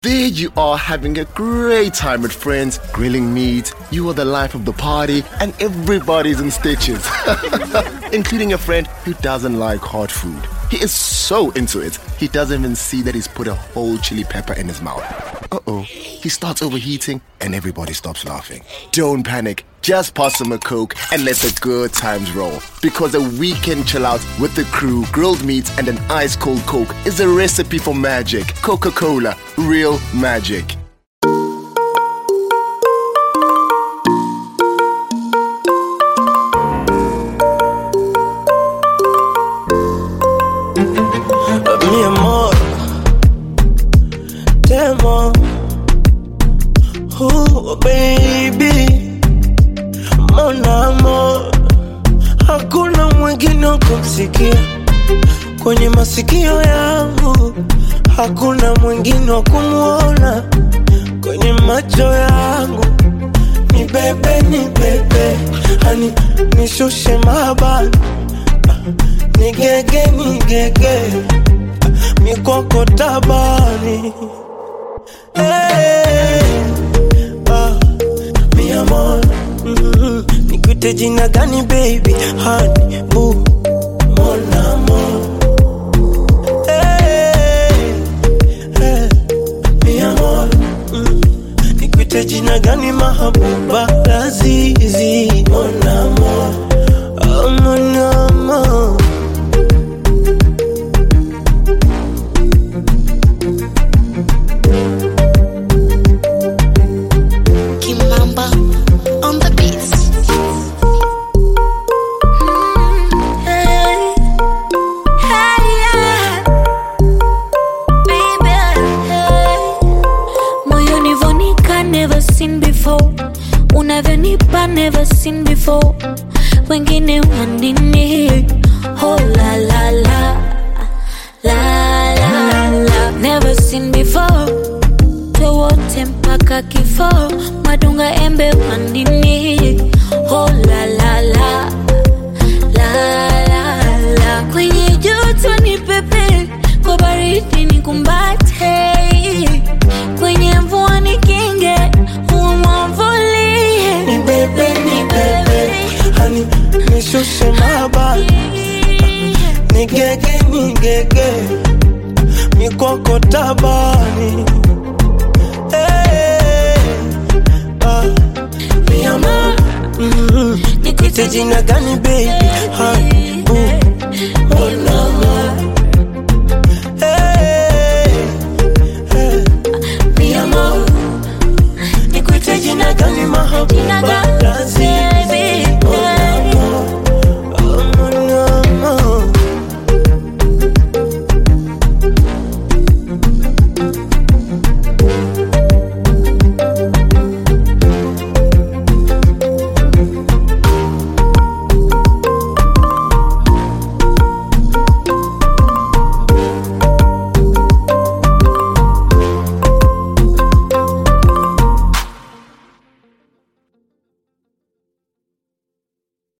There you are having a great time with friends, grilling meat, you are the life of the party, and everybody's in stitches. Including a friend who doesn't like hot food. He is so into it, he doesn't even see that he's put a whole chili pepper in his mouth. Uh-oh, he starts overheating and everybody stops laughing. Don't panic, just pass him a Coke and let the good times roll. Because a weekend chill out with the crew, grilled meat and an ice cold Coke is a recipe for magic. Coca-Cola, real magic. Mi amor, te amo. Oh baby, mon amor. Hakuna mwingine wa kumsikia kwenye masikio yangu, hakuna mwingine wa kumuona kwenye macho yangu. Ni bebe, hani nishushe mabani, nigege mikoko tabani. Hey, mi amor, nikuite jina gani baby? Honey, boo, mon amor. Hey, mi amor, nikuite jina gani mahabuba? Lazizi, mon amor, oh mon amor. Never seen before. Wengine wandini. Oh la la la, la la la. Never seen before. Tewote mpaka kifo. Madunga embe wandini. Oh la la la, la la la. Kwenye joto ni pepe, kwa baridi ni kumbate. Kwenye mvua ni kinge, umwavuli. Ni bebe, hani nishushe mabani, nigege mikoko tabani. Hey, mi amor, nikuite jina gani baby? Honey, boo, mon amor. Hey, mi amor, nikuite jina gani mahabuba? Lazi